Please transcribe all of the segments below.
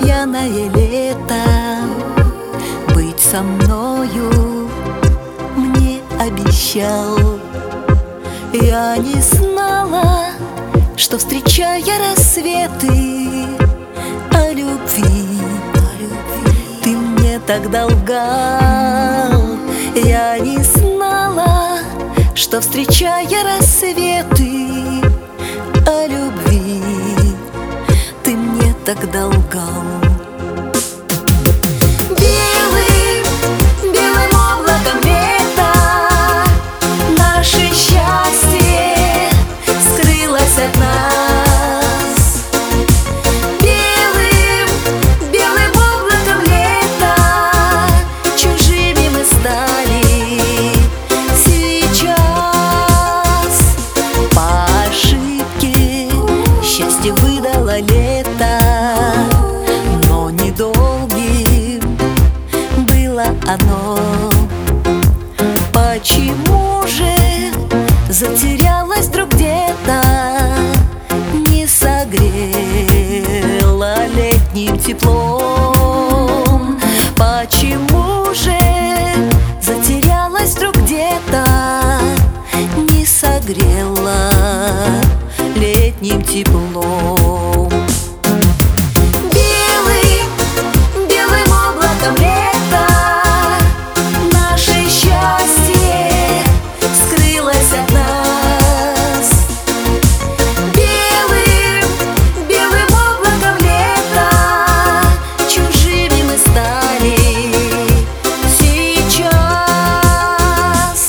пьяное лето, быть со мною мне обещал. Я не знала, что, встречая рассветы, о любви ты мне тогда лгал. Я не знала, что, встречая рассветы, о любви ты мне тогда лгал. Белым облаком лета наше счастье скрылось от нас. Белым облаком лета чужими мы стали. Сейчас по ошибке счастье выдало лето, но недолгим было оно. Почему же затерялась вдруг где-то, не согрела летним теплом? Почему же затерялась вдруг где-то, не согрела летним теплом? Белым облаком лета наше счастье скрылось от нас. Белым облаком лета чужими мы стали. Сейчас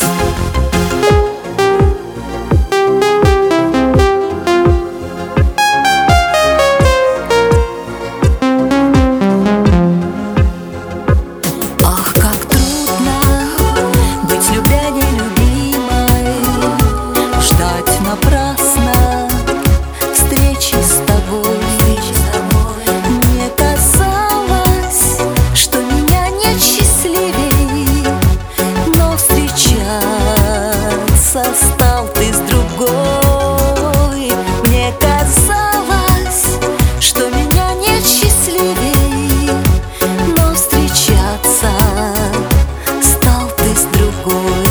ах, как трудно быть любя нелюбимой, ждать напрасно встречи с тобой. Мне казалось, что меня нет счастливей, но встречаться стал ты с другой. Мне казалось, что меня нет счастливей, но встречаться стал ты с другой.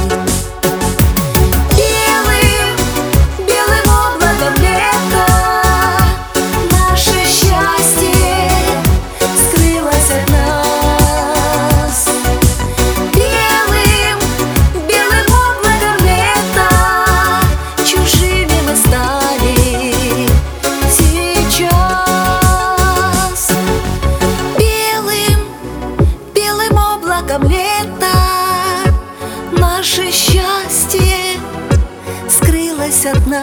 Белым облаком лета наше счастье скрылось от нас. Белым облаком лета чужими мы стали. Сейчас белым облаком лета наше счастье скрылось от нас.